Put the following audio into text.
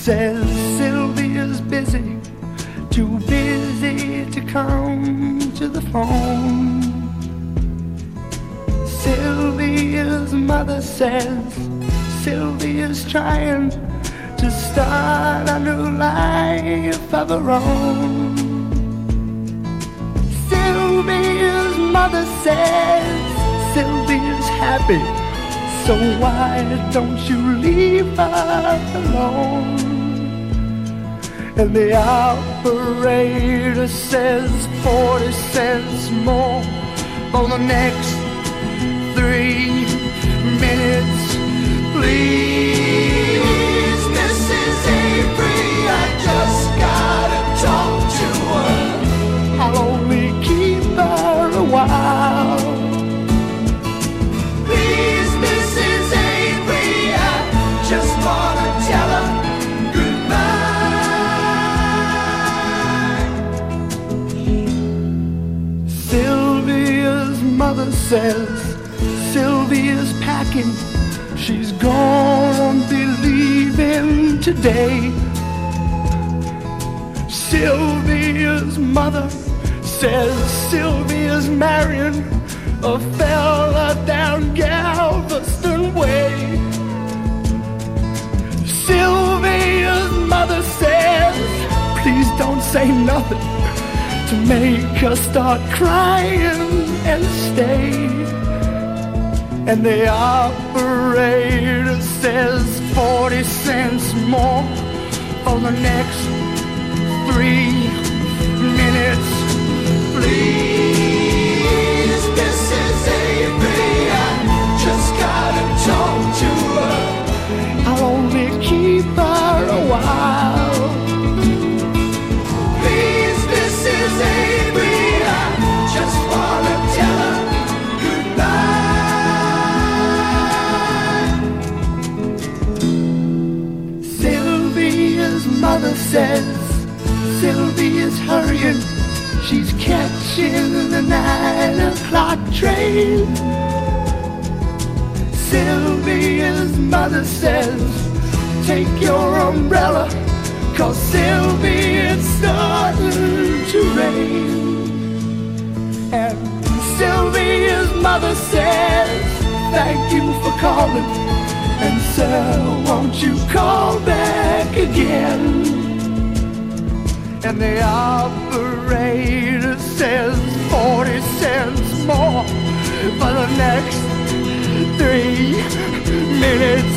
says Sylvia's busy, too busy to come to the phone. Sylvia's mother says Sylvia's trying to start a new life of her own. Sylvia's mother says Sylvia's happy, so why don't you leave her alone? And the operator says 40 cents more for the next 3 minutes, please. Mrs. Avery, I just gotta talk to her. I'll only keep her a while. Please, Mrs. Avery, I just wanna tell her goodbye. Sylvia's mother says Sylvia's packing, she's gonna be leaving today. Sylvia's mother says Sylvia's marrying a fella down Galveston Way. Sylvia's mother says, please don't say nothing to make her start crying and stay. And the operator says 40 cents more for the next 3 minutes, please. Mrs. Avery, I just gotta talk to her. I'll only keep her a while. Please, Mrs. Avery, I just wanna tell her mother says Sylvia's hurrying, she's catching the 9 o'clock train. Sylvia's mother says take your umbrella, 'cause Sylvia, it's starting to rain. And Sylvia's mother says thank you for calling, and sir, won't you call back again? And the operator says 40 cents more for the next 3 minutes,